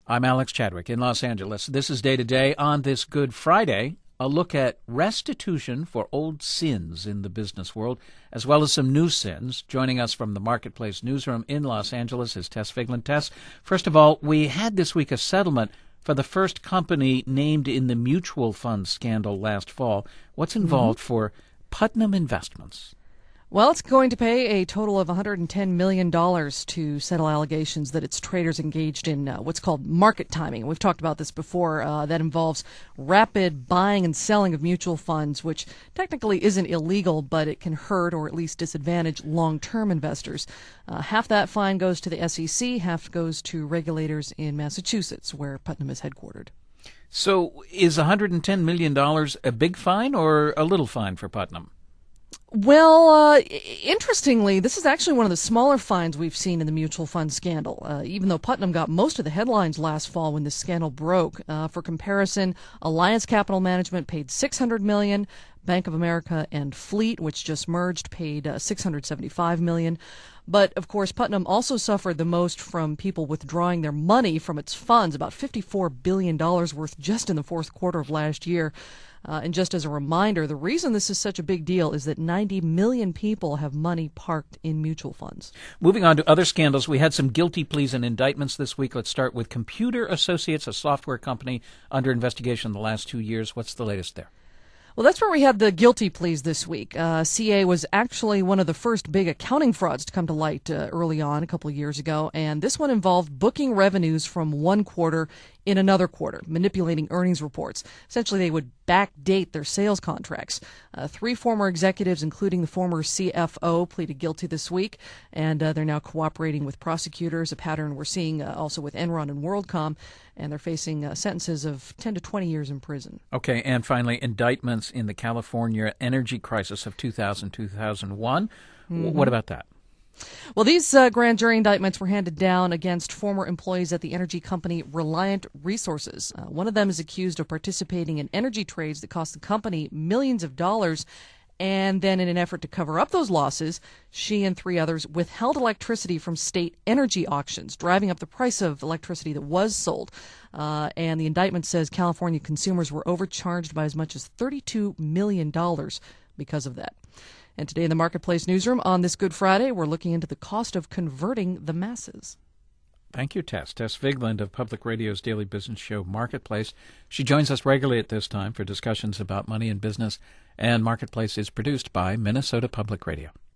I'm Alex Chadwick in Los Angeles. This is Day to Day. On this Good Friday, a look at restitution for old sins in the business world, as well as some new sins. Joining us from the Marketplace newsroom in Los Angeles is Tess Figland. Tess, first of all, we had this week a settlement for the first company named in the mutual fund scandal last fall. What's involved for Putnam Investments? Well, it's going to pay a total of $110 million to settle allegations that its traders engaged in what's called market timing. We've talked about this before. That involves rapid buying and selling of mutual funds, which technically isn't illegal, but it can hurt or at least disadvantage long-term investors. Half that fine goes to the SEC, half goes to regulators in Massachusetts, where Putnam is headquartered. So is $110 million a big fine or a little fine for Putnam? Well, interestingly, this is actually one of the smaller fines we've seen in the mutual fund scandal, even though Putnam got most of the headlines last fall when this scandal broke. For comparison, Alliance Capital Management paid $600 million. Bank of America and Fleet, which just merged, paid $675 million. But, of course, Putnam also suffered the most from people withdrawing their money from its funds, about $54 billion worth just in the fourth quarter of last year. And just as a reminder, the reason this is such a big deal is that 90 million people have money parked in mutual funds. Moving on to other scandals, we had some guilty pleas and indictments this week. Let's start with Computer Associates, a software company under investigation the last 2 years. What's the latest there? Well, that's where we had the guilty pleas this week. CA was actually one of the first big accounting frauds to come to light early on, a couple of years ago, and this one involved booking revenues from one quarter in another quarter, manipulating earnings reports. Essentially, they would backdate their sales contracts. 3 former executives, including the former CFO, pleaded guilty this week, and they're now cooperating with prosecutors, a pattern we're seeing also with Enron and WorldCom, and they're facing sentences of 10 to 20 years in prison. Okay, and finally, indictments in the California energy crisis of 2000-2001. What about that? Well, these grand jury indictments were handed down against former employees at the energy company Reliant Resources. One of them is accused of participating in energy trades that cost the company millions of dollars. And then in an effort to cover up those losses, she and 3 others withheld electricity from state energy auctions, driving up the price of electricity that was sold. And the indictment says California consumers were overcharged by as much as $32 million because of that. And today in the Marketplace newsroom on this Good Friday, we're looking into the cost of converting the masses. Thank you, Tess. Tess Figland of Public Radio's daily business show, Marketplace. She joins us regularly at this time for discussions about money and business, and Marketplace is produced by Minnesota Public Radio.